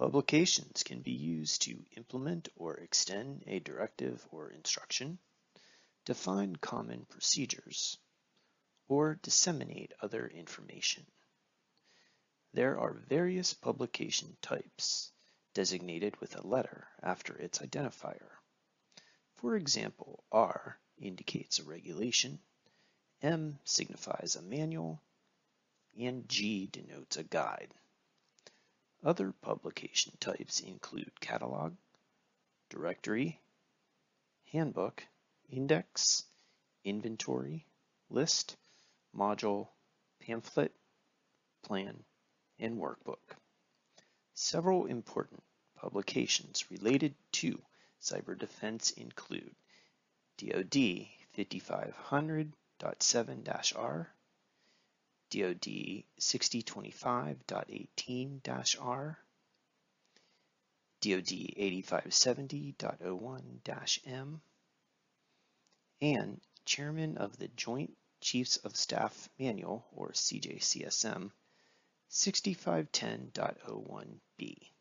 Publications can be used to implement or extend a directive or instruction, define common procedures, or disseminate other information. There are various publication types, designated with a letter after its identifier. For example, R indicates a regulation, M signifies a manual, and G denotes a guide. Other publication types include catalog, directory, handbook, index, inventory, list, module, pamphlet, plan, and workbook. Several important publications related to cyber defense include DoD 5500.7-R, DoD 6025.18-R, DoD 8570.01-M, and Chairman of the Joint Chiefs of Staff Manual, or CJCSM, 6510.01B.